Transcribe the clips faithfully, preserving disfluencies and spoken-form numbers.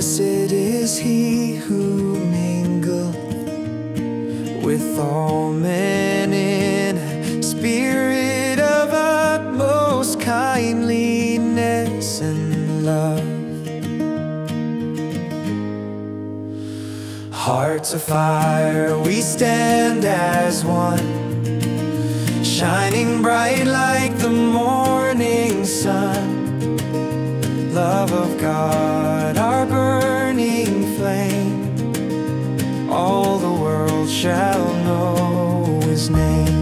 Blessed is he who mingled with all men in a spirit of utmost kindliness and love. Hearts of fire, we stand as one, shining bright like the morning sun. Love of God, our burning flame, all the world shall know his name.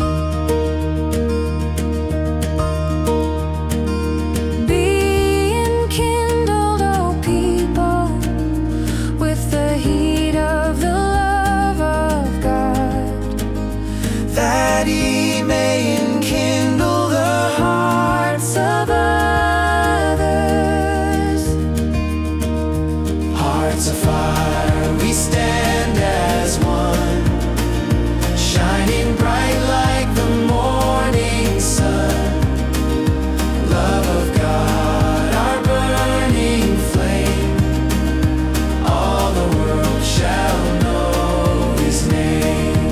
Be enkindled, O people, with the heat of the love of God, That he may enkindle the hearts of others. hearts of fire, we stand as one, shining bright like the morning sun. Love of God, our burning flame, all the world shall know his name.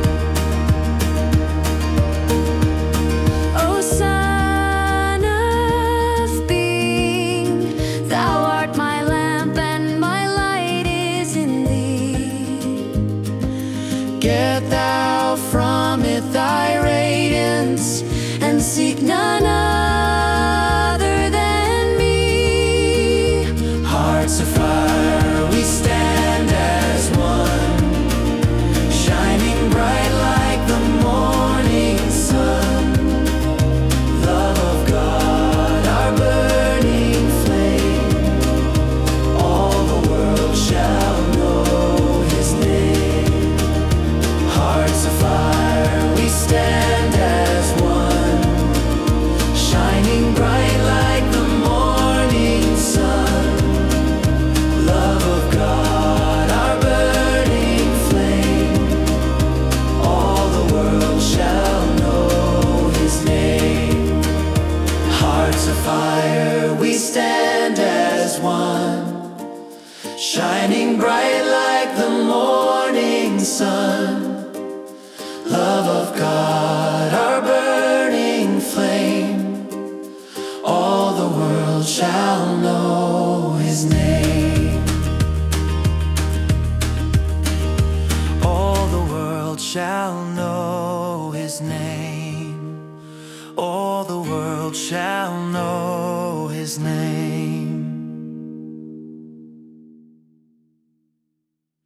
O Son of being, thou art my lamp and my light is in thee. Get thou from it thy radiance, and seek none other than me. Hearts of fire, we stand as one, shining bright like the morning sun. Love of God, our burning flame, all the world shall know his name. Hearts of fire, we stand as one, shining bright like the morning sun. Love of God, our burning flame, all the world shall know his name. Hearts of fire, we stand as one, shining bright like the morning sun. Love of God, our burning flame, all the world shall know his name. All the world shall know his name. All the world shall know his name.